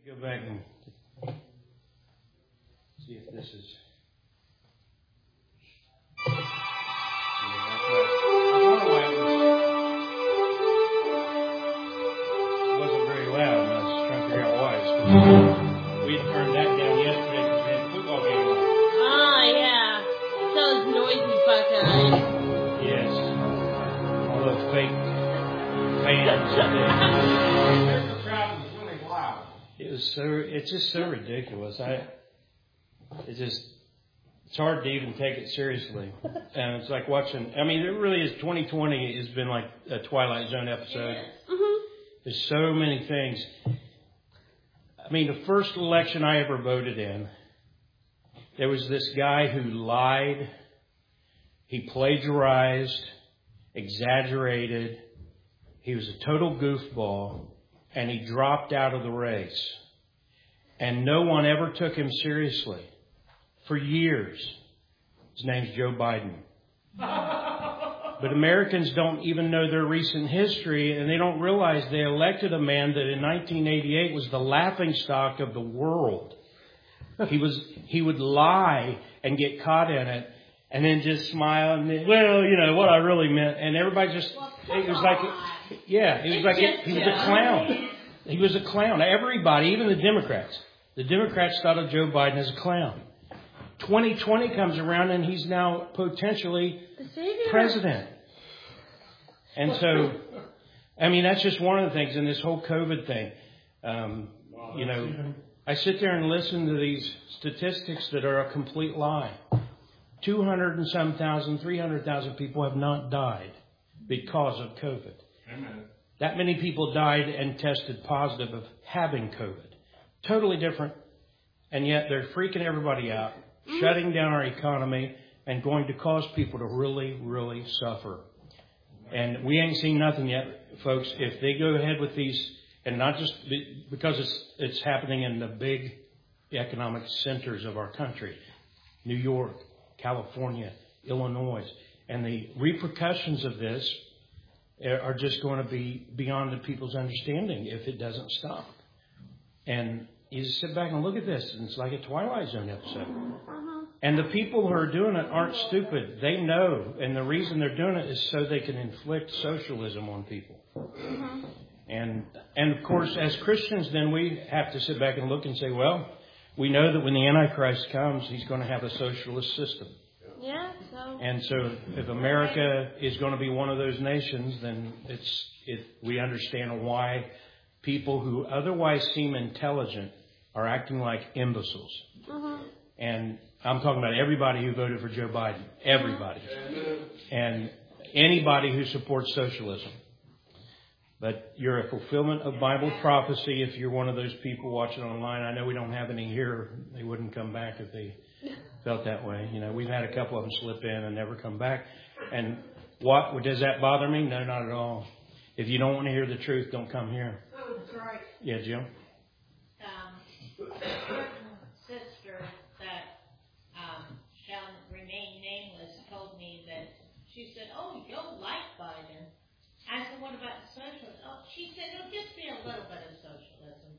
Go back and see if this is. Yeah, that's right. I wonder why it wasn't very loud, and I was trying to figure out why. It's 'cause we had turned that down yesterday because we had a football game on. Oh, yeah. Those noisy fuckers. Yes. All those fake fans. There's a crowd was really loud. It's just so ridiculous. It's hard to even take it seriously. And it's like watching, I mean, it really is, 2020 has been like a Twilight Zone episode. Mm-hmm. There's so many things. I mean, the first election I ever voted in, there was this guy who lied, he plagiarized, exaggerated, he was a total goofball, and he dropped out of the race. And no one ever took him seriously. For years. His name's Joe Biden. But Americans don't even know their recent history, and they don't realize they elected a man that in 1988 was the laughingstock of the world. He would lie and get caught in it, and then just smile and then, well, you know what I really meant, and everybody just it was like he was a clown. He was a clown. Everybody, even the Democrats thought of Joe Biden as a clown. 2020 comes around and he's now potentially president. And so, I mean, that's just one of the things in this whole COVID thing. You know, I sit there and listen to these statistics that are a complete lie. 200 and some thousand, 300,000 people have not died because of COVID. Amen. That many people died and tested positive of having COVID. Totally different. And yet they're freaking everybody out, shutting down our economy, and going to cause people to really, really suffer. And we ain't seen nothing yet, folks. If they go ahead with these, and not just because it's happening in the big economic centers of our country, New York, California, Illinois, and the repercussions of this are just going to be beyond the people's understanding if it doesn't stop. And you just sit back and look at this, and it's like a Twilight Zone episode. And the people who are doing it aren't stupid. They know, and the reason they're doing it is so they can inflict socialism on people. And of course, as Christians, then we have to sit back and look and say, well, we know that when the Antichrist comes, he's going to have a socialist system. Yeah, so. And so if America is going to be one of those nations, then we understand why people who otherwise seem intelligent are acting like imbeciles. And I'm talking about everybody who voted for Joe Biden. Everybody. And anybody who supports socialism. But you're a fulfillment of Bible prophecy if you're one of those people watching online. I know we don't have any here. They wouldn't come back if they felt that way. You know, we've had a couple of them slip in and never come back. And what does that bother me? No, not at all. If you don't want to hear the truth, don't come here. Oh, that's right. Yeah, Jim? Sister that shall remain nameless told me that she said, oh, you'll like Biden. I said, what about socialism? Oh, she said, it'll just be a little bit of socialism.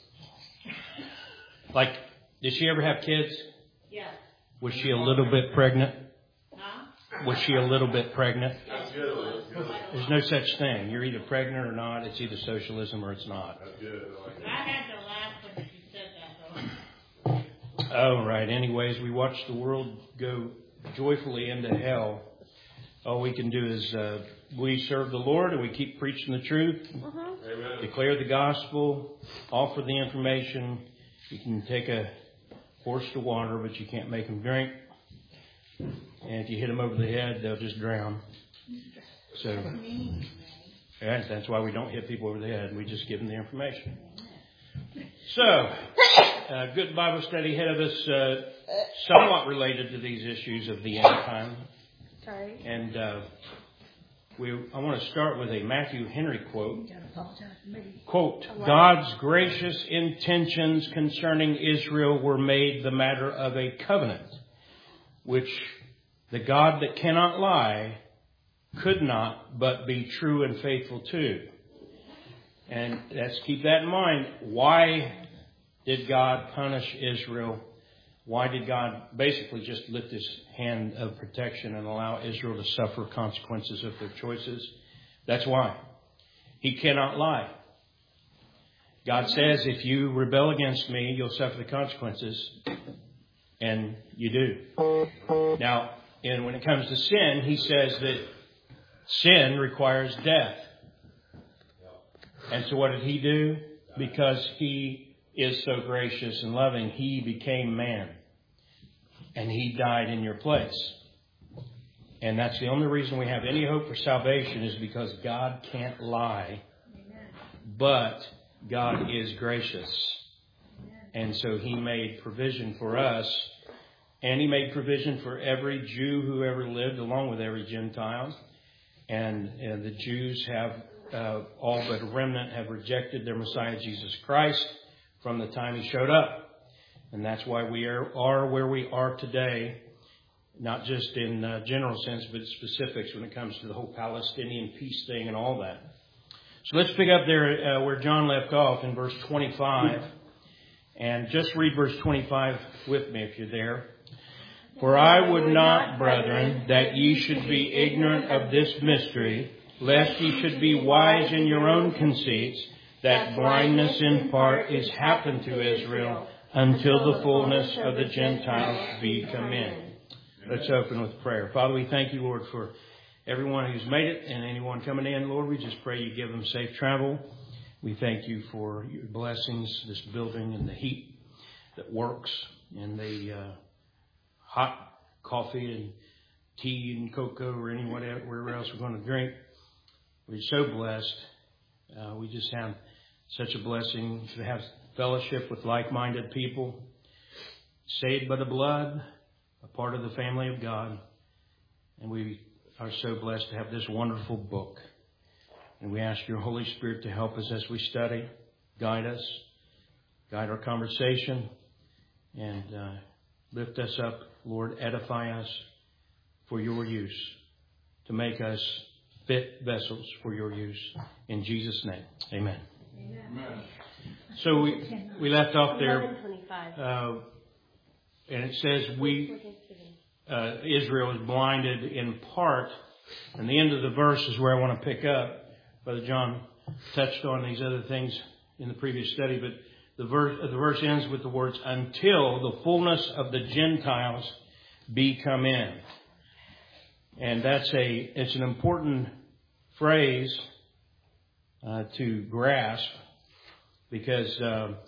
Like, did she ever have kids? Yeah. Was she a little bit pregnant? Huh? Was she a little bit pregnant? That's good. There's no such thing. You're either pregnant or not. It's either socialism or it's not. That's good. I had to laugh when she said that, though. Oh, right. Anyways, we watch the world go joyfully into hell. All we can do is we serve the Lord and we keep preaching the truth, Amen. Declare the gospel, offer the information. You can take a horse to water, but you can't make them drink. And if you hit them over the head, they'll just drown. So, yeah, that's why we don't hit people over the head. We just give them the information. So, good Bible study ahead of us, somewhat related to these issues of the end time. Sorry. And I want to start with a Matthew Henry quote. Quote, God's gracious intentions concerning Israel were made the matter of a covenant, which the God that cannot lie could not but be true and faithful to. And let's keep that in mind. Why did God punish Israel? Why did God basically just lift his hand of protection and allow Israel to suffer consequences of their choices? That's why. He cannot lie. God says, if you rebel against me, you'll suffer the consequences. And you do. Now, and when it comes to sin, he says that sin requires death. And so what did he do? Because he is so gracious and loving, he became man. And he died in your place. And that's the only reason we have any hope for salvation is because God can't lie. But God is gracious. And so he made provision for us. And he made provision for every Jew who ever lived, along with every Gentile. And the Jews have, all but a remnant, have rejected their Messiah, Jesus Christ, from the time he showed up. And that's why we are where we are today, not just in general sense, but specifics when it comes to the whole Palestinian peace thing and all that. So let's pick up there where John left off in verse 25. And just read verse 25 with me if you're there. For I would not, brethren, that ye should be ignorant of this mystery, lest ye should be wise in your own conceits, that blindness in part is happened to Israel, until the fullness of the Gentiles be come in. Let's open with prayer. Father, we thank you, Lord, for everyone who's made it and anyone coming in. Lord, we just pray you give them safe travel. We thank you for your blessings, this building and the heat that works and the hot coffee and tea and cocoa or whatever else we're going to drink. We're so blessed. We just have such a blessing to have fellowship with like-minded people, saved by the blood, a part of the family of God. And we are so blessed to have this wonderful book. And we ask your Holy Spirit to help us as we study, guide us, guide our conversation, and lift us up, Lord, edify us for your use, to make us fit vessels for your use. In Jesus' name, amen. Amen. So we left off there, and it says Israel is blinded in part. And the end of the verse is where I want to pick up. Brother John touched on these other things in the previous study, but the verse ends with the words, until the fullness of the Gentiles be come in. And it's an important phrase to grasp, because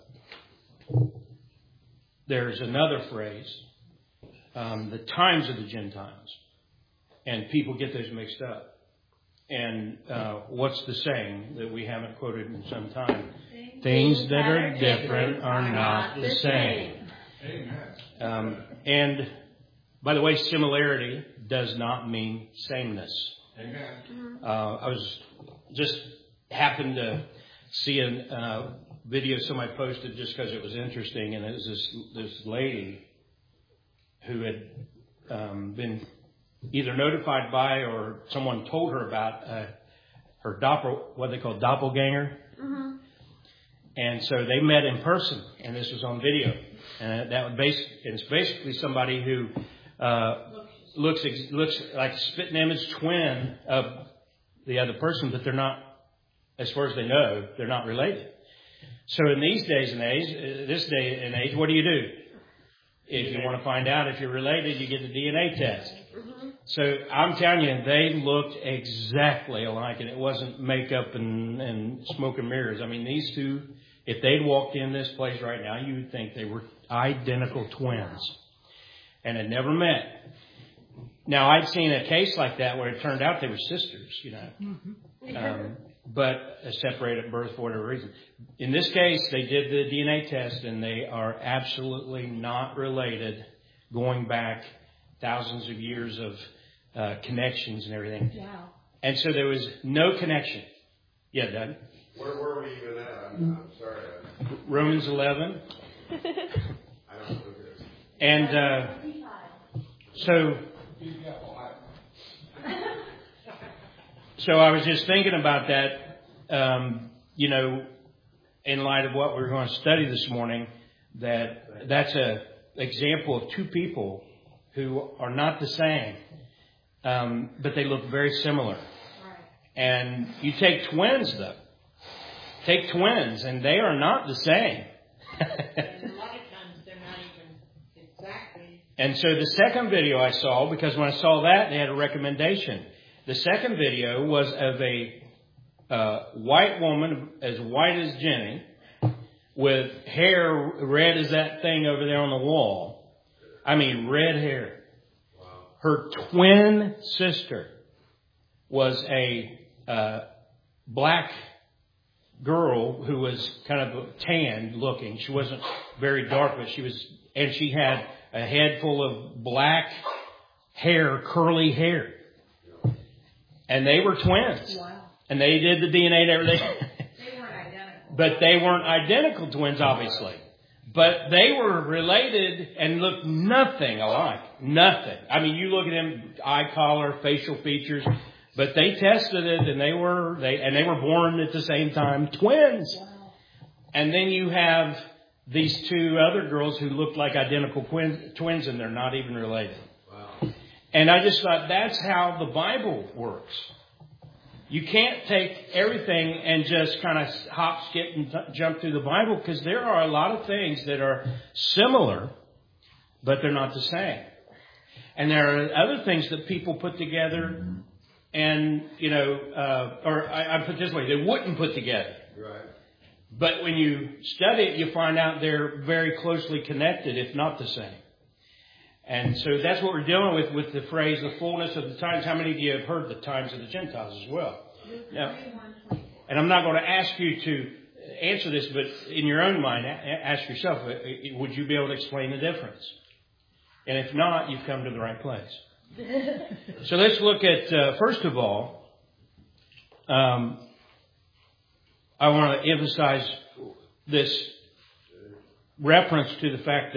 there's another phrase, the times of the Gentiles, and people get those mixed up. And what's the saying that we haven't quoted in some time? Things that are different are not the same. Amen. And by the way, similarity does not mean sameness. Amen. I was just happened to see a video somebody posted just because it was interesting, and it was this lady who had been either notified by or someone told her about her what they call doppelganger. Mm-hmm. And so they met in person, and this was on video. And it's basically somebody who looks like a spitting image twin of the other person, but they're not, as far as they know, they're not related. So in this day and age, what do you do? If you want to find out if you're related, you get the DNA test. Mm-hmm. So I'm telling you, they looked exactly alike, and it wasn't makeup and smoke and mirrors. I mean, these two, if they'd walked in this place right now, you would think they were identical twins and had never met. Now, I'd seen a case like that where it turned out they were sisters, Mm-hmm. But separated at birth for whatever reason. In this case, they did the DNA test, and they are absolutely not related, going back thousands of years of connections and everything. Wow. And so there was no connection. Yeah, Doug? Where were we even at? I'm sorry. Romans 11. I don't know who it is. And So I was just thinking about that, in light of what we're going to study this morning. that's a example of two people who are not the same, but they look very similar. And you take twins, though. Take twins, and they are not the same. And a lot of times they're not even exactly. And so the second video I saw, because when I saw that, they had a recommendation. The second video was of a white woman, as white as Jenny, with hair red as that thing over there on the wall. I mean, red hair. Wow. Her twin sister was a black girl who was kind of tan looking. She wasn't very dark, but she had a head full of black hair, curly hair. And they were twins. Wow. And they did the DNA and everything. They weren't identical. But they weren't identical twins, obviously. But they were related and looked nothing alike. Nothing. I mean, you look at them, eye color, facial features. But they tested it, and they were born at the same time, twins. Wow. And then you have these two other girls who look like identical twins, and they're not even related. Wow. And I just thought that's how the Bible works. You can't take everything and just kind of hop, skip, and jump through the Bible, because there are a lot of things that are similar, but they're not the same. And there are other things that people put together. And, I put it this way, they wouldn't put together. Right. But when you study it, you find out they're very closely connected, if not the same. And so that's what we're dealing with the phrase, the fullness of the times. How many of you have heard the times of the Gentiles as well? Now, and I'm not going to ask you to answer this, but in your own mind, ask yourself, would you be able to explain the difference? And if not, you've come to the right place. So let's look at, first of all, I want to emphasize this reference to the fact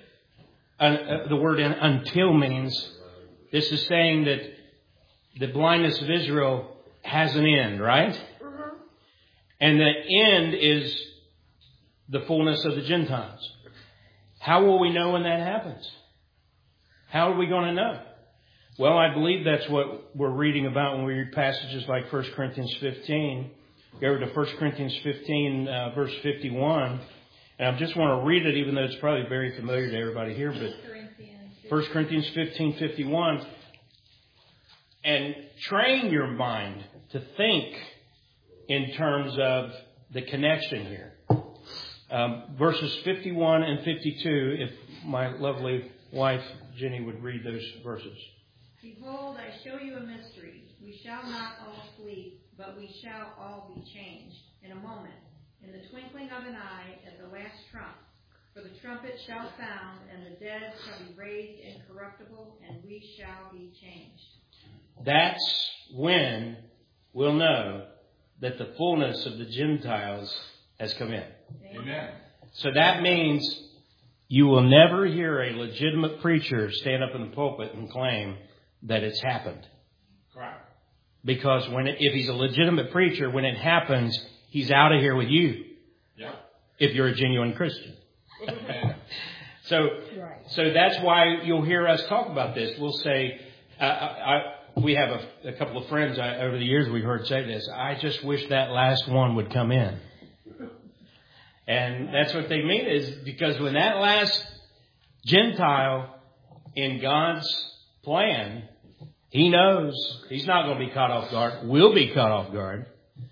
that the word until means, this is saying that the blindness of Israel has an end, right? Mm-hmm. And the end is the fullness of the Gentiles. How will we know when that happens? How are we going to know? Well, I believe that's what we're reading about when we read passages like 1 Corinthians 15. Go over to 1 Corinthians 15, verse 51. And I just want to read it, even though it's probably very familiar to everybody here. But 1 Corinthians 15, 51. And train your mind to think in terms of the connection here. Verses 51 and 52, if my lovely wife, Jenny, would read those verses. Behold, I show you a mystery. We shall not all sleep, but we shall all be changed in a moment, in the twinkling of an eye, at the last trump. For the trumpet shall sound, and the dead shall be raised incorruptible, and we shall be changed. That's when we'll know that the fullness of the Gentiles has come in. Amen. So that means you will never hear a legitimate preacher stand up in the pulpit and claim that it's happened. Correct. Because if he's a legitimate preacher, when it happens, he's out of here with you. Yeah. If you're a genuine Christian. So that's why you'll hear us talk about this. We'll say, we have a couple of friends over the years we've heard say this. I just wish that last one would come in. And that's what they mean, is because when that last Gentile in God's plan, he knows he's not going to be caught off guard. We'll be caught off guard.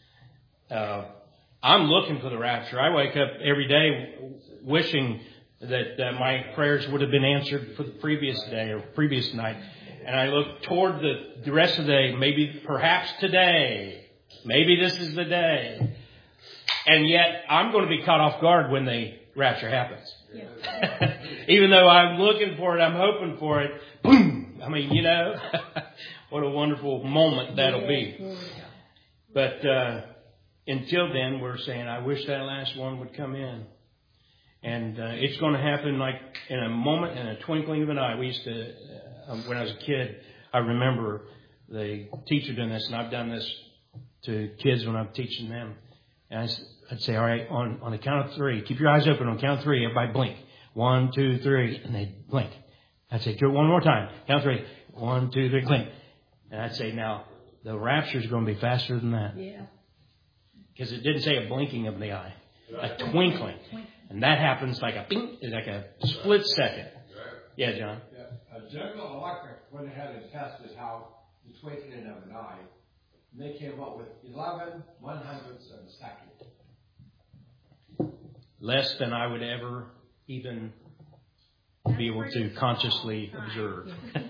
I'm looking for the rapture. I wake up every day wishing that my prayers would have been answered for the previous day or previous night. And I look toward the rest of the day, maybe perhaps today. Maybe this is the day. And yet I'm going to be caught off guard when the rapture happens. Yeah. Even though I'm looking for it, I'm hoping for it. Boom! I mean, what a wonderful moment that'll be. But until then, we're saying, I wish that last one would come in. And it's going to happen like in a moment, in a twinkling of an eye. We used to, when I was a kid, I remember the teacher doing this, and I've done this to kids when I'm teaching them. And I'd say, all right, on the count of 3, keep your eyes open on count of 3. Everybody blink. 1, 2, 3, and they blink. I'd say, do it one more time. Count 3. 1, 2, 3, blink. And I'd say, now, the rapture is going to be faster than that. Yeah. Because it didn't say a blinking of the eye, a twinkling. And that happens like a bing, like a split second. Yeah, John? Yeah. General Electric went ahead and tested how the twinkling of an eye. And they came up with 11 100ths of a second. Less than I would ever even be able to consciously observe.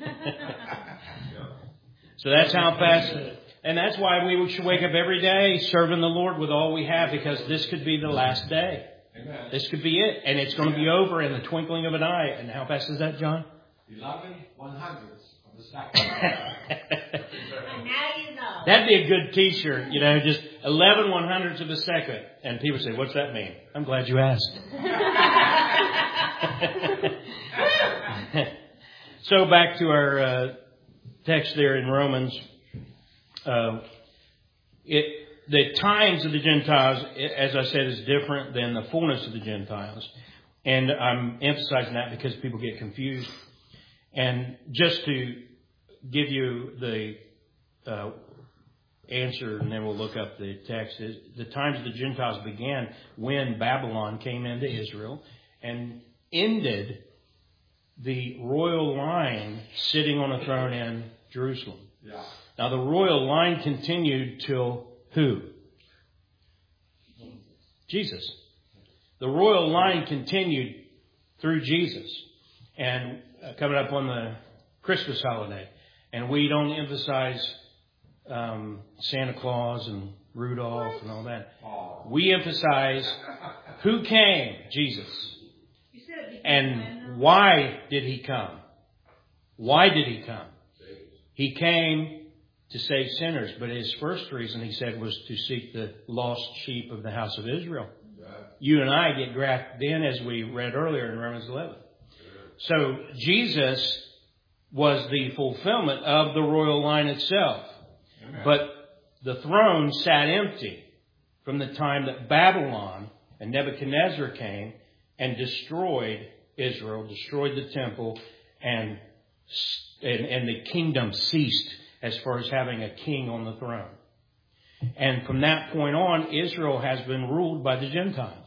So that's how fast. And that's why we should wake up every day serving the Lord with all we have, because this could be the last day. Amen. This could be it. And it's going to be over in the twinkling of an eye. And how fast is that, John? 11 100ths of a second. And now you know. That'd be a good T-shirt, just 11 100ths of a second. And people say, what's that mean? I'm glad you asked. So back to our text there in Romans. The times of the Gentiles, as I said, is different than the fullness of the Gentiles. And I'm emphasizing that because people get confused. And just to give you the answer, and then we'll look up the text, is the times of the Gentiles began when Babylon came into Israel and ended the royal line sitting on a throne in Jerusalem. Yeah. Now, the royal line continued till who? Jesus. The royal line continued through Jesus. And coming up on the Christmas holiday. And we don't emphasize Santa Claus and Rudolph and all that. We emphasize who came? Jesus. And why did he come? Why did he come? He came to save sinners, but his first reason, he said, was to seek the lost sheep of the house of Israel. You and I get grafted in, as we read earlier in Romans 11. So Jesus was the fulfillment of the royal line itself. Amen. But the throne sat empty from the time that Babylon and Nebuchadnezzar came and destroyed Israel, destroyed the temple, and the kingdom ceased as far as having a king on the throne. And from that point on, Israel has been ruled by the Gentiles.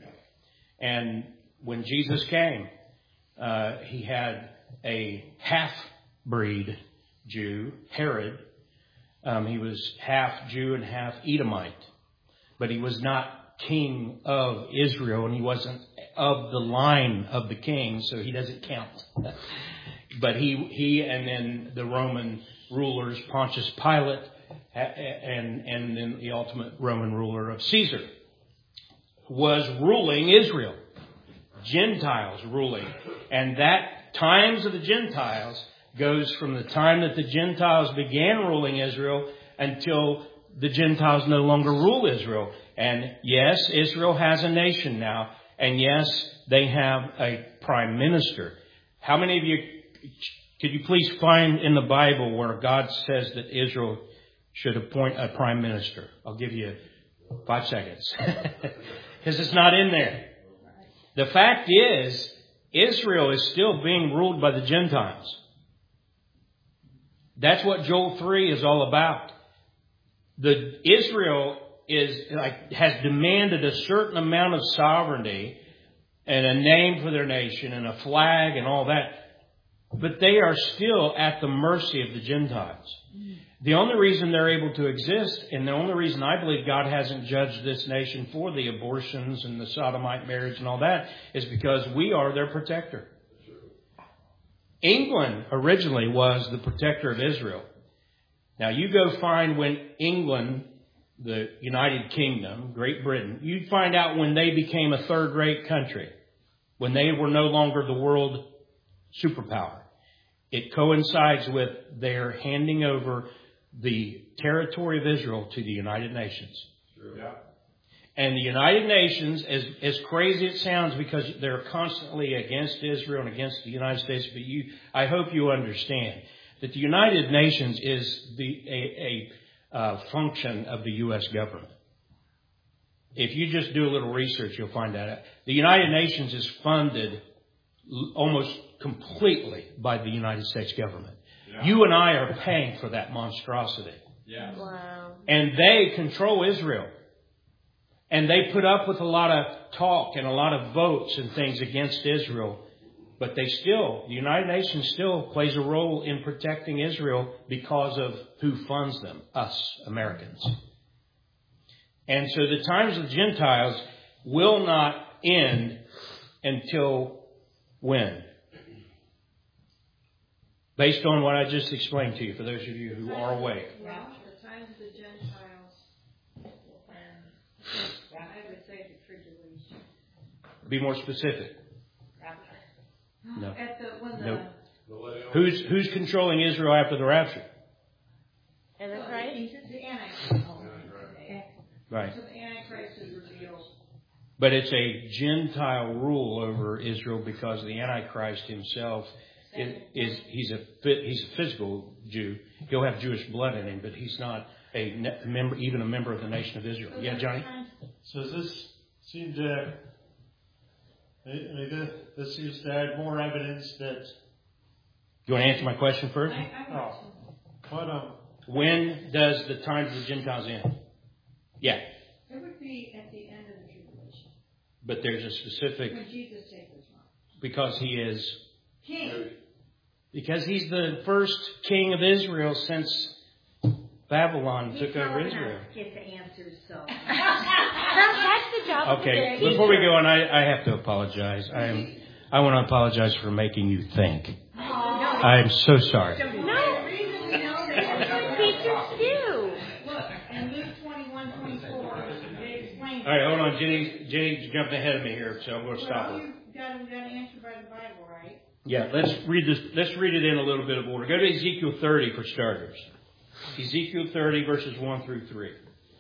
And when Jesus came, he had a half-breed Jew, Herod. He was half Jew and half Edomite. But he was not king of Israel, and he wasn't of the line of the king, so he doesn't count. But he and then the Roman rulers, Pontius Pilate, and then the ultimate Roman ruler of Caesar, was ruling Israel. Gentiles ruling. And that times of the Gentiles goes from the time that the Gentiles began ruling Israel until the Gentiles no longer rule Israel. And yes, Israel has a nation now. And yes, they have a prime minister. How many of you, could you please find in the Bible where God says that Israel should appoint a prime minister? I'll give you 5 seconds. Because it's not in there. The fact is, Israel is still being ruled by the Gentiles. That's what Joel 3 is all about. Israel has demanded a certain amount of sovereignty and a name for their nation and a flag and all that. But they are still at the mercy of the Gentiles. The only reason they're able to exist, and the only reason I believe God hasn't judged this nation for the abortions and the sodomite marriage and all that, is because we are their protector. England originally was the protector of Israel. Now you go find when England, the United Kingdom, Great Britain, you'd find out when they became a third-rate country, when they were no longer the world superpower. It coincides with their handing over the territory of Israel to the United Nations. Sure. Yeah. And the United Nations, as crazy it sounds, because they're constantly against Israel and against the United States, but I hope you understand that the United Nations is a function of the U.S. government. If you just do a little research, you'll find that out. The United Nations is funded almost completely by the United States government. Yeah. You and I are paying for that monstrosity. Yeah. Wow. And they control Israel. And they put up with a lot of talk and a lot of votes and things against Israel. But the United Nations still plays a role in protecting Israel because of who funds them, us, Americans. And so the times of Gentiles will not end until when? Based on what I just explained to you, for those of you who are awake. Well, the times of the Gentiles, I would say the tribulation. Be more specific. No. Nope. Who's controlling Israel after the rapture? And the Christ? The Antichrist. Right. So the Antichrist is revealed. But it's a Gentile rule over Israel because the Antichrist himself he's a physical Jew. He'll have Jewish blood in him, but he's not even a member of the nation of Israel. Yeah, Johnny? So this seems to this seems to add more evidence that. You want to answer my question first? When does the times of the Gentiles end? Yeah. It would be at the end of the tribulation. But there's a specific. When Jesus takes his throne. Because he is. King. Because he's the first king of Israel since Babylon took over Israel. Get the answers, so. That's the job of the Okay, teacher. before we go on, I have to apologize. I want to apologize for making you think. I'm so sorry. No. Teachers do. Look, in Luke 21:24, they explain. All right, hold on. Jenny's jumping ahead of me here, so I'm going to stop her. You got to answer by the Bible, right? Yeah, let's read this. Let's read it in a little bit of order. Go to Ezekiel 30 for starters. Ezekiel 30 verses 1 through 3.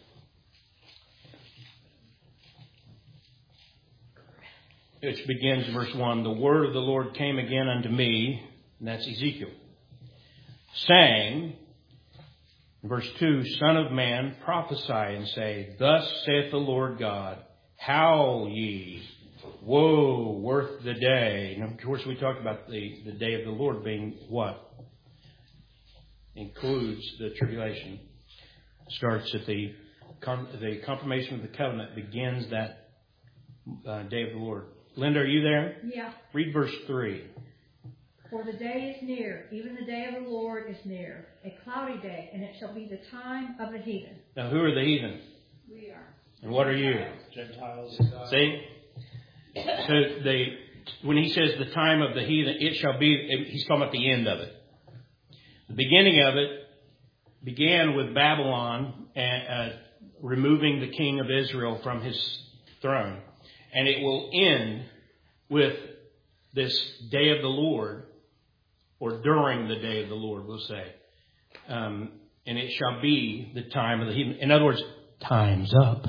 Which begins in verse 1. The word of the Lord came again unto me, and that's Ezekiel, saying, verse 2, Son of man, prophesy and say, Thus saith the Lord God, Howl ye, woe worth the day. And of course we talked about the day of the Lord being what? Includes the tribulation. Starts at the confirmation of the covenant, begins that day of the Lord. Linda, are you there? Yeah. Read verse 3. For the day is near, even the day of the Lord is near, a cloudy day, and it shall be the time of the heathen. Now, who are the heathen? We are. And what are you? Gentiles. See? So when he says the time of the heathen, it shall be, he's talking about the end of it. The beginning of it began with Babylon removing the king of Israel from his throne. And it will end with this day of the Lord, or during the day of the Lord, we'll say. And it shall be the time of the heathen. In other words, time's up.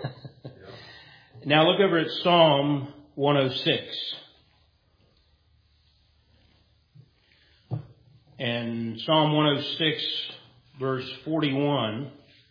Now look over at Psalm 106. And Psalm 106, verse 41.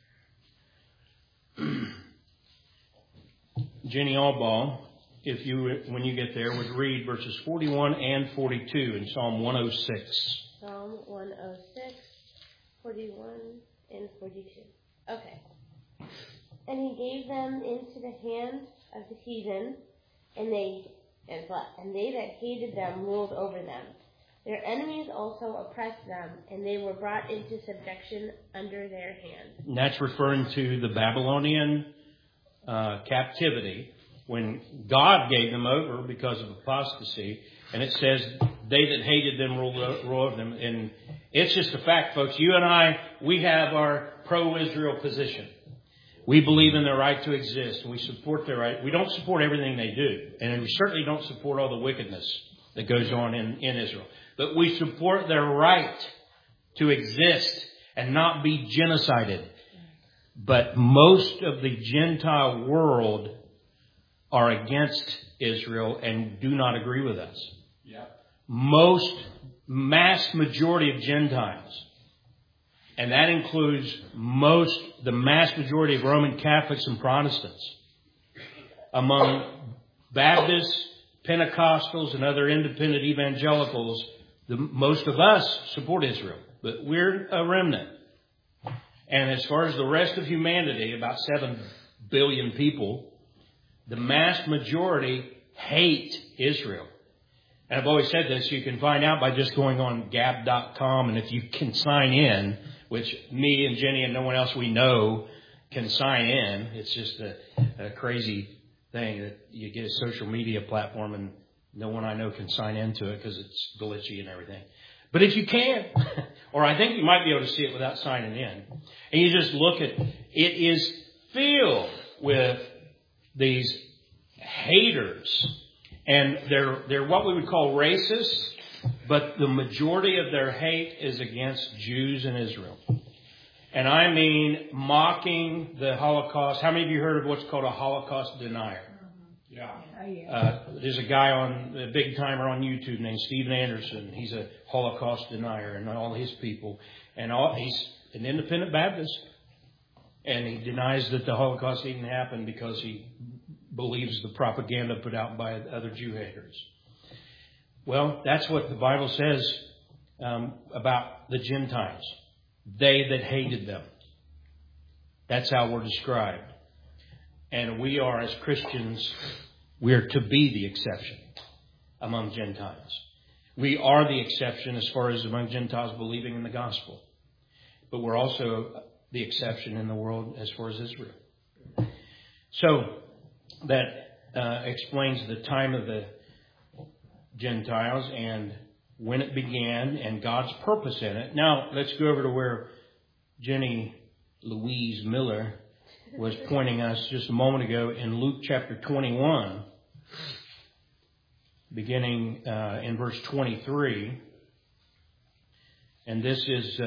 Jenny Allball, when you get there, would read verses 41 and 42 in Psalm 106. Psalm 106, 41 and 42. Okay. And he gave them into the hand of the heathen, and they that hated them ruled over them. Their enemies also oppressed them, and they were brought into subjection under their hand. And that's referring to the Babylonian captivity, when God gave them over because of apostasy. And it says, they that hated them ruled over them. And it's just a fact, folks. You and I, we have our pro-Israel position. We believe in their right to exist, and we support their right. We don't support everything they do, and we certainly don't support all the wickedness that goes on in Israel. But we support their right to exist and not be genocided. But most of the Gentile world are against Israel and do not agree with us. Mass majority of Gentiles, and that includes the mass majority of Roman Catholics and Protestants, among Baptists, Pentecostals, and other independent evangelicals, most of us support Israel, but we're a remnant. And as far as the rest of humanity, about 7 billion people, the mass majority hate Israel. And I've always said this, you can find out by just going on Gab.com, and if you can sign in, which me and Jenny and no one else we know can sign in, it's just a crazy thing that you get a social media platform and no one I know can sign into it because it's glitchy and everything. But if you can, or I think you might be able to see it without signing in, and you just look at it, it is filled with these haters. And they're what we would call racists, but the majority of their hate is against Jews in Israel. And I mean mocking the Holocaust. How many of you heard of what's called a Holocaust denier? Yeah. There's a guy a big timer on YouTube named Steven Anderson. He's a Holocaust denier, and all his people. And he's an independent Baptist. And he denies that the Holocaust even happened because he believes the propaganda put out by other Jew haters. Well, that's what the Bible says about the Gentiles. They that hated them. That's how we're described. And we are, as Christians, we are to be the exception among Gentiles. We are the exception as far as among Gentiles believing in the gospel. But we're also the exception in the world as far as Israel. So that explains the time of the Gentiles and when it began and God's purpose in it. Now, let's go over to where Jenny Louise Miller was pointing us just a moment ago in Luke chapter 21, beginning in verse 23. And this is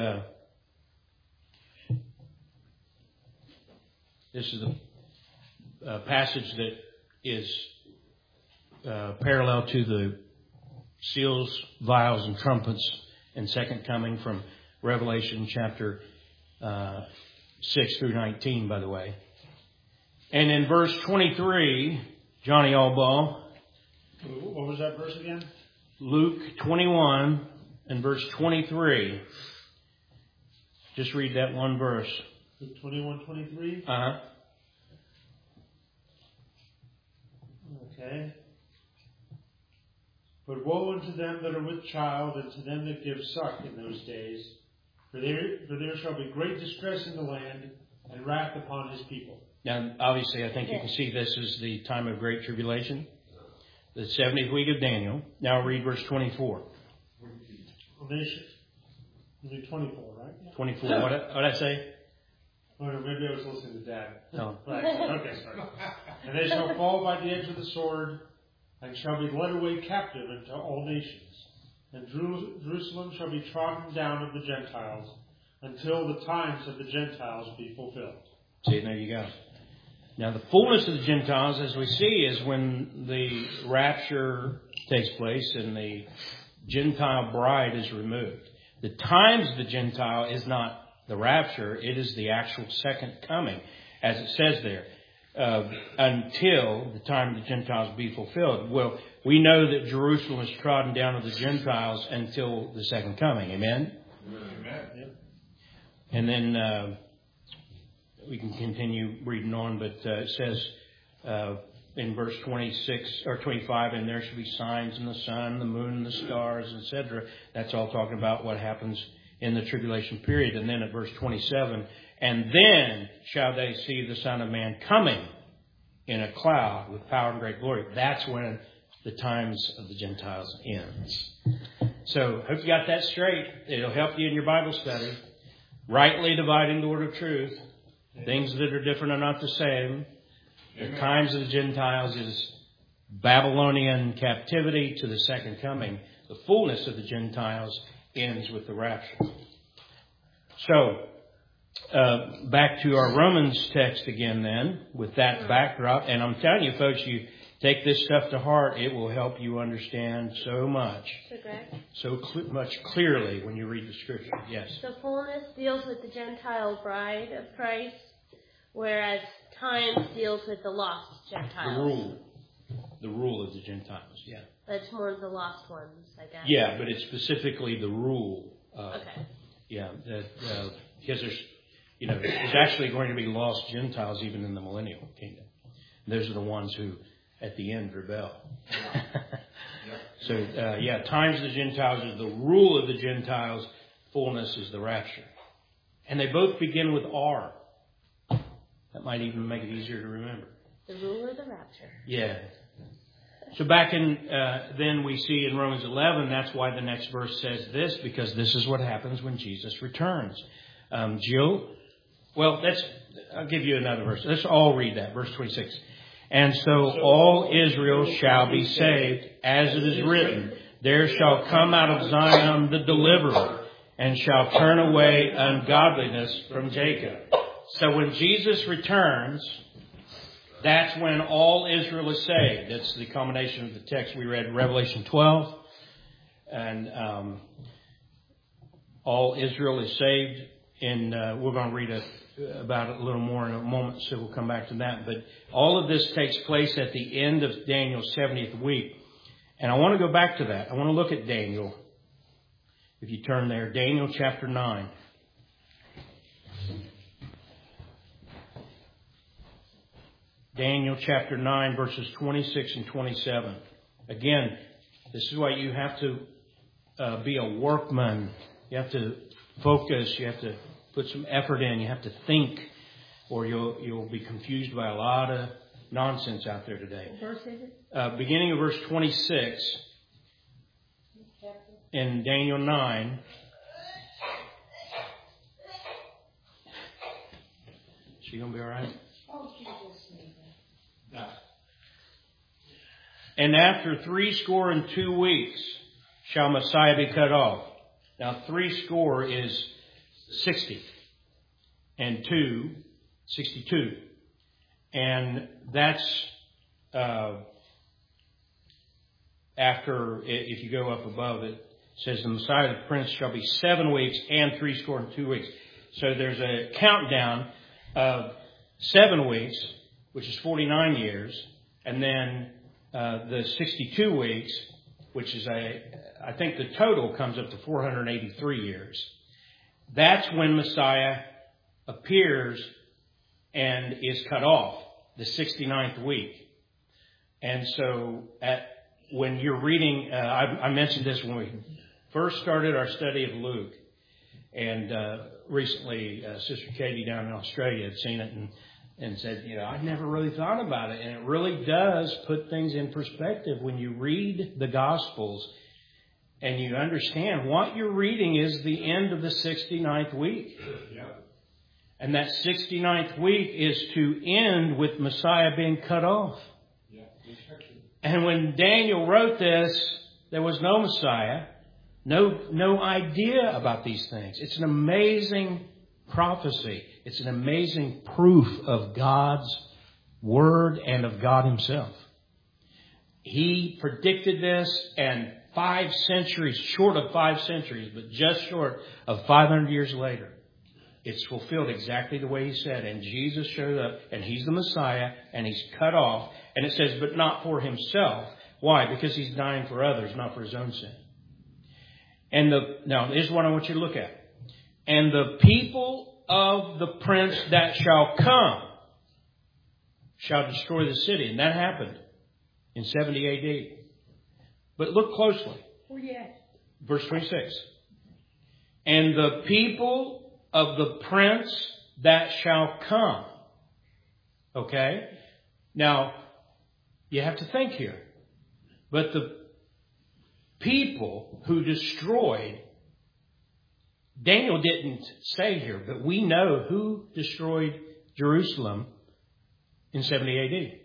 a passage that is parallel to the seals, vials, and trumpets and second coming from Revelation chapter 6 through 19, by the way. And in verse 23, Johnny Allball. What was that verse again? Luke 21 and verse 23. Just read that one verse. Luke 21:23? Uh-huh. Okay. But woe unto them that are with child, and to them that give suck in those days. For there shall be great distress in the land, and wrath upon his people. Now, obviously, I think you can see this is the time of great tribulation, the 70th week of Daniel. Now read verse 24. Maybe 24, right? 24. What did I say? Oh, no, maybe I was listening to Dad. No. Right. Okay, sorry. And they shall fall by the edge of the sword, and shall be led away captive into all nations. And Jerusalem shall be trodden down of the Gentiles, until the times of the Gentiles be fulfilled. See, there you go. Now, the fullness of the Gentiles, as we see, is when the rapture takes place and the Gentile bride is removed. The times of the Gentile is not the rapture, it is the actual second coming, as it says there, until the time of the Gentiles be fulfilled. Well, we know that Jerusalem is trodden down of the Gentiles until the second coming. Amen? Amen. And then we can continue reading on, but it says in verse 26 or 25, and there shall be signs in the sun, the moon, and the stars, etc. That's all talking about what happens in the tribulation period. And then at verse 27, and then shall they see the Son of Man coming in a cloud with power and great glory. That's when the times of the Gentiles ends. So, hope you got that straight. It'll help you in your Bible study. Rightly dividing the word of truth. Things that are different are not the same. The times of the Gentiles is Babylonian captivity to the second coming. The fullness of the Gentiles ends with the rapture. So, back to our Romans text again then, with that backdrop. And I'm telling you, folks, you take this stuff to heart, it will help you understand so much. Much clearly when you read the Scripture. Yes. So fullness deals with the Gentile bride of Christ, whereas times deals with the lost Gentiles. The rule of the Gentiles, yeah. That's more of the lost ones, I guess. Yeah, but it's specifically the rule. Okay. Yeah, because there's actually going to be lost Gentiles even in the millennial kingdom. Those are the ones who, at the end, rebel. So, times of the Gentiles is the rule of the Gentiles. Fullness is the rapture. And they both begin with R. That might even make it easier to remember. The rule or the rapture. Yeah. So back in, then we see in Romans 11, that's why the next verse says this, because this is what happens when Jesus returns. Jill? Well, I'll give you another verse. Let's all read that, verse 26. And so all Israel shall be saved, as it is written, there shall come out of Zion the deliverer, and shall turn away ungodliness from Jacob. So when Jesus returns, that's when all Israel is saved. That's the culmination of the text we read in Revelation 12. And all Israel is saved. And we're going to read about it a little more in a moment, so we'll come back to that. But all of this takes place at the end of Daniel's 70th week. And I want to go back to that. I want to look at Daniel. If you turn there, Daniel chapter 9. Daniel chapter 9, verses 26 and 27. Again, this is why you have to be a workman. You have to focus. You have to put some effort in. You have to think, or you'll be confused by a lot of nonsense out there today. What verse is it? Beginning of verse 26 in Daniel 9. She gonna be all right? Oh, Jesus, No. And after 62 weeks shall Messiah be cut off. Now 60 is 60. And 2, 62. And that's after, if you go up above it, says the Messiah the Prince shall be 7 weeks and 62 weeks. So there's a countdown of 7 weeks, which is 49 years, and then the 62 weeks, which is I think the total comes up to 483 years. That's when Messiah appears and is cut off, the 69th week. And so when you're reading, I mentioned this when we first started our study of Luke, and recently Sister Katie down in Australia had seen it and said, I'd never really thought about it. And it really does put things in perspective when you read the Gospels and you understand what you're reading is the end of the 69th week. Yeah. And that 69th week is to end with Messiah being cut off. Yeah. And when Daniel wrote this, there was no Messiah, no idea about these things. It's an amazing prophecy. It's an amazing proof of God's Word and of God Himself. He predicted this, and 5 centuries, short of 5 centuries, but just short of 500 years later, it's fulfilled exactly the way He said. And Jesus showed up, and He's the Messiah, and He's cut off. And it says, but not for Himself. Why? Because He's dying for others, not for His own sin. And now, here's what I want you to look at. And the people of the prince that shall come shall destroy the city. And that happened in 70 A.D. But look closely. Where you at? Verse 26. And the people of the prince that shall come. Okay? Now, you have to think here. But the people who destroyed, Daniel didn't say here, but we know who destroyed Jerusalem in 70 A.D.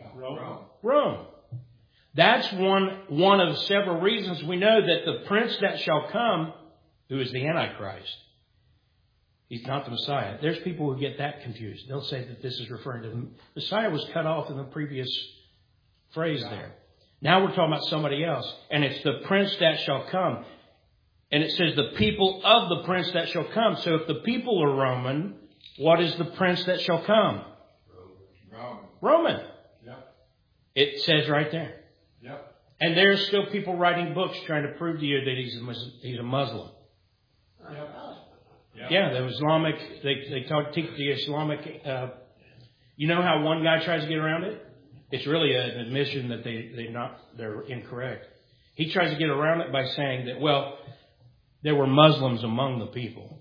Rome. That's one of several reasons we know that the prince that shall come, who is the Antichrist, he's not the Messiah. There's people who get that confused. They'll say that this is referring to the Messiah was cut off in the previous phrase there. Now we're talking about somebody else. And it's the prince that shall come. And it says the people of the prince that shall come. So if the people are Roman, what is the prince that shall come? Roman. Yep. It says right there. Yep. And there's still people writing books trying to prove to you that he's a Muslim. Yep. Yep. Yeah, the Islamic, they teach the Islamic, you know how one guy tries to get around it? It's really an admission that they're incorrect. He tries to get around it by saying that, well, there were Muslims among the people.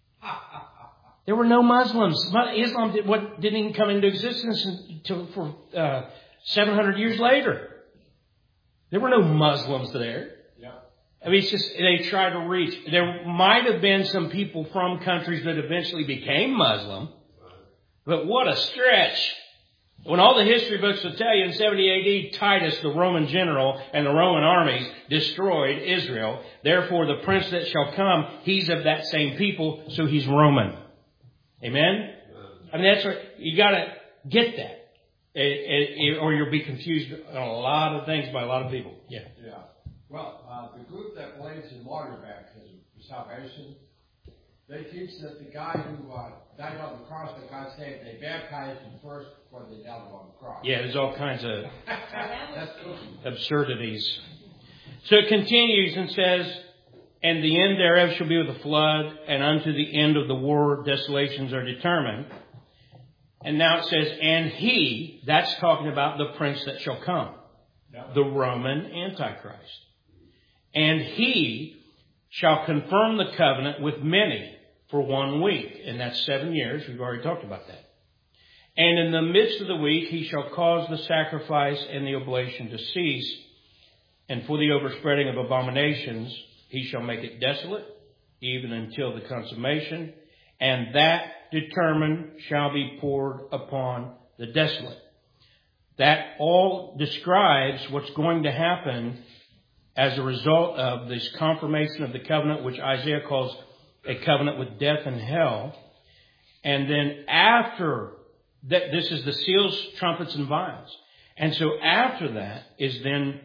There were no Muslims. Islam didn't even come into existence until 700 years later. There were no Muslims there. I mean, it's just, they try to reach. There might have been some people from countries that eventually became Muslim, but what a stretch. When all the history books will tell you in 70 AD, Titus, the Roman general, and the Roman armies destroyed Israel. Therefore, the prince that shall come, he's of that same people, so he's Roman. Amen? I mean, that's right. You got to get that, or you'll be confused on a lot of things by a lot of people. Yeah. Yeah. Well, the group that believes in water baptism for salvation, they teach that the guy who died on the cross that God saved, they baptized him first before they died on the cross. Yeah, there's all kinds of That's cool. absurdities. So it continues and says, and the end thereof shall be with a flood, and unto the end of the war desolations are determined. And now it says, and he, that's talking about the prince that shall come, the Roman Antichrist. And he shall confirm the covenant with many for 1 week. And that's 7 years. We've already talked about that. And in the midst of the week, he shall cause the sacrifice and the oblation to cease. And for the overspreading of abominations, he shall make it desolate, even until the consummation. And that determined shall be poured upon the desolate. That all describes what's going to happen as a result of this confirmation of the covenant, which Isaiah calls a covenant with death and hell. And then after that, this is the seals, trumpets, and vials. And so after that is then,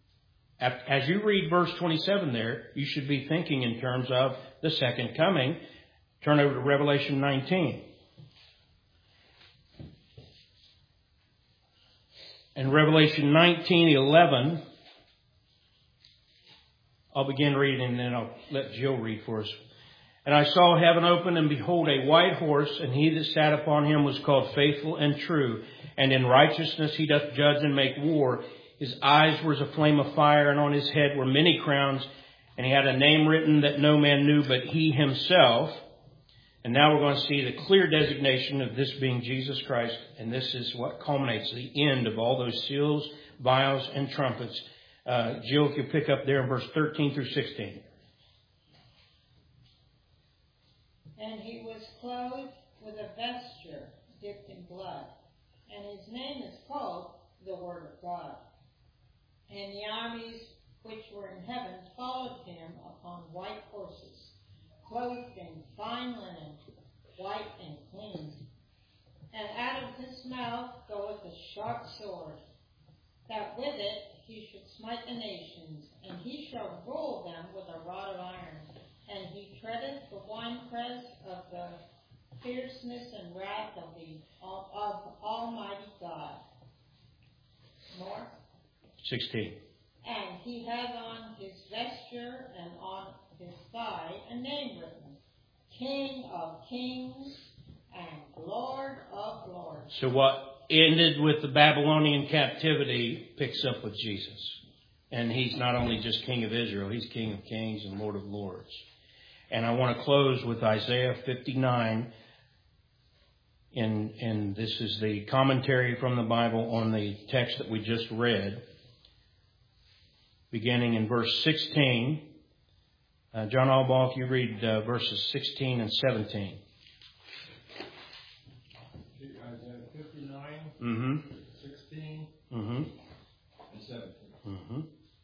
as you read verse 27 there, you should be thinking in terms of the second coming. Turn over to Revelation 19. In Revelation 19:11, I'll begin reading and then I'll let Jill read for us. And I saw heaven open, and behold, a white horse, and he that sat upon him was called Faithful and True. And in righteousness he doth judge and make war. His eyes were as a flame of fire, and on his head were many crowns. And he had a name written that no man knew but he himself. And now we're going to see the clear designation of this being Jesus Christ. And this is what culminates the end of all those seals, vials, and trumpets. Jill, if you pick up there in verse 13 through 16. And he was clothed with a vesture dipped in blood, and his name is called the Word of God. And the armies which were in heaven followed him upon white horses, clothed in fine linen, white and clean. And out of his mouth goeth a sharp sword, that with it he should smite the nations, and he shall rule them with a rod of iron. And he treadeth the winepress of the fierceness and wrath of Almighty God. More? 16. And he has on his vesture and on his thigh a name written, King of Kings and Lord of Lords. So what ended with the Babylonian captivity picks up with Jesus. And he's not only just King of Israel, he's King of Kings and Lord of Lords. And I want to close with Isaiah 59. And this is the commentary from the Bible on the text that we just read. Beginning in verse 16. John Albaugh, if you read verses 16 and 17. Isaiah 59, Mm-hmm. 16, Mm-hmm. and 17. Mm-hmm.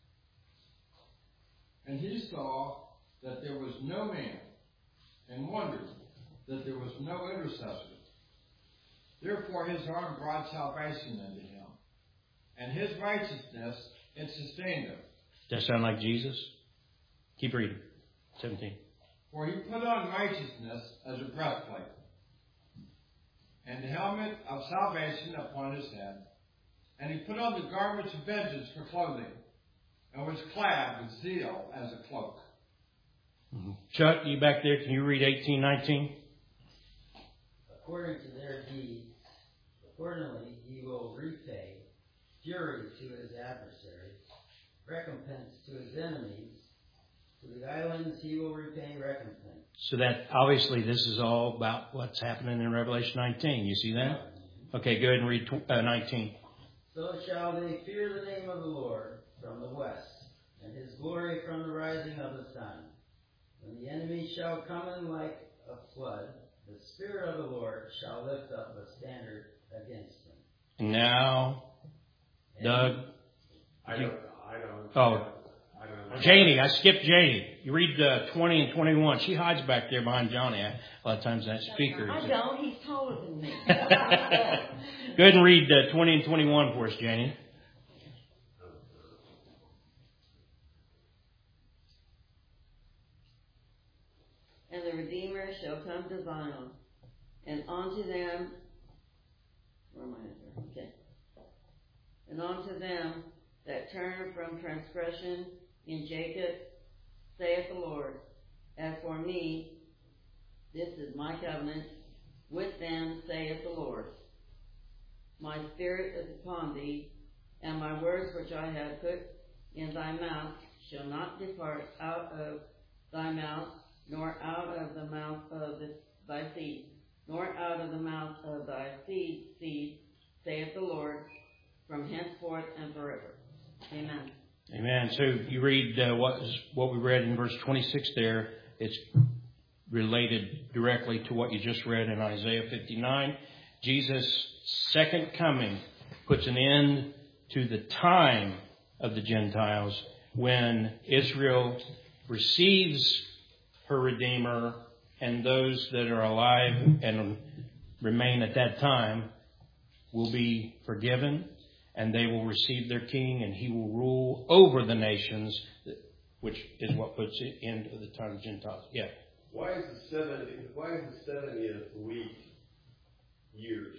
And he saw that there was no man, and wondered that there was no intercessor. Therefore his arm brought salvation unto him, and his righteousness it sustained him. Does that sound like Jesus? Keep reading. 17. For he put on righteousness as a breastplate, and the helmet of salvation upon his head. And he put on the garments of vengeance for clothing, and was clad with zeal as a cloak. Chuck, you back there, can you read 18:19? According to their deeds, accordingly he will repay fury to his adversaries, recompense to his enemies. To the islands he will repay recompense. So that, obviously, this is all about what's happening in Revelation 19. You see that? Okay, go ahead and read 19. So shall they fear the name of the Lord from the west, and his glory from the rising of the sun. When the enemy shall come in like a flood, the Spirit of the Lord shall lift up a standard against him. And now, Doug. I don't. Oh, Janie, I skipped Janie. You read 20 and 21. She hides back there behind Johnny. A lot of times that speaker. I don't. He's taller than me. Go ahead and read 20 and 21 for us, Janie. And the Redeemer shall come to Zion, and unto them, where am I? Okay. And unto them that turn from transgression in Jacob, saith the Lord, as for me, this is my covenant with them, saith the Lord. My spirit is upon thee, and my words which I have put in thy mouth shall not depart out of thy mouth, nor out of the mouth of thy seed, nor out of the mouth of thy seed, saith the Lord, from henceforth and forever. Amen. Amen. So you read what we read in verse 26 there. It's related directly to what you just read in Isaiah 59. Jesus' second coming puts an end to the time of the Gentiles when Israel receives her Redeemer, and those that are alive and remain at that time will be forgiven, and they will receive their king, and he will rule over the nations, which is what puts it into the time of Gentiles. Yeah. Why is the 70th week years?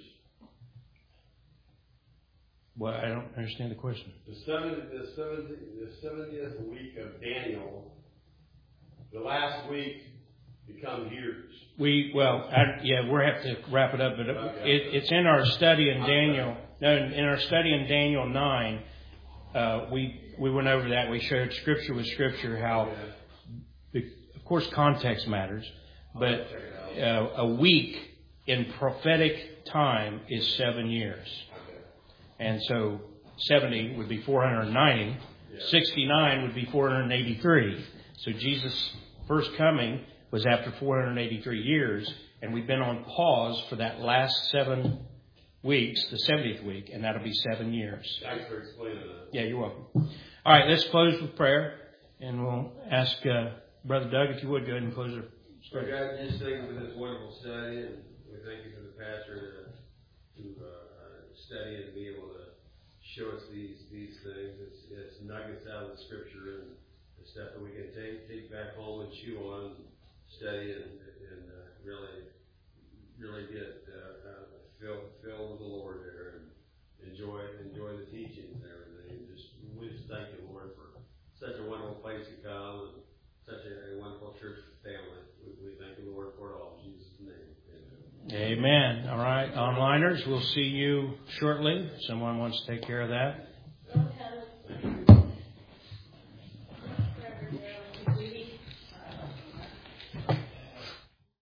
Well, I don't understand the question. The 70th week of Daniel, the last week becomes years. We have to wrap it up, but it's in our study in Daniel. No, in our study in Daniel 9, we went over that. We showed Scripture with Scripture how, of course, context matters, but a week in prophetic time is 7 years. And so 70 would be 490. 69 would be 483. So Jesus' first coming was after 483 years, and we've been on pause for that last 7 weeks, the 70th week, and that'll be 7 years. Thanks for explaining that. Yeah, you're welcome. All right, let's close with prayer, and we'll ask Brother Doug, if you would, go ahead and close our study. God, just thank you for this wonderful study, and we thank you for the pastor to study and be able to show us these things. It's nuggets out of the Scripture and the stuff that we can take back home and chew on, study, and really get filled with the Lord there, and enjoy the teachings and everything. We just thank you, Lord, for such a wonderful place to come and such a wonderful church family. We thank you, Lord, for it all. In Jesus' name. Amen. All right, onliners, we'll see you shortly. Someone wants to take care of that.